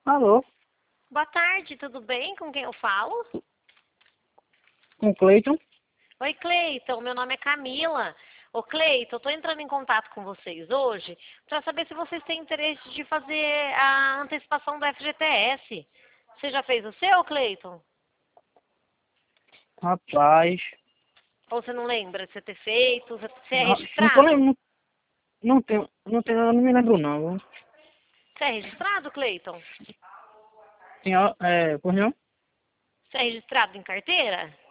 Alô, Boa tarde, tudo bem? Com quem eu falo? com o Cleiton. Oi, Cleiton, meu nome é Camila. Ô, Cleiton, eu tô entrando em contato com vocês hoje para saber se vocês têm interesse de fazer a antecipação do FGTS. Você já fez o seu, Cleiton? Rapaz, Ou você não lembra de você ter feito? Você é não tô registrado? lembrando, não me lembro não. Você é registrado, Cleiton? Pois não? Você é registrado em carteira?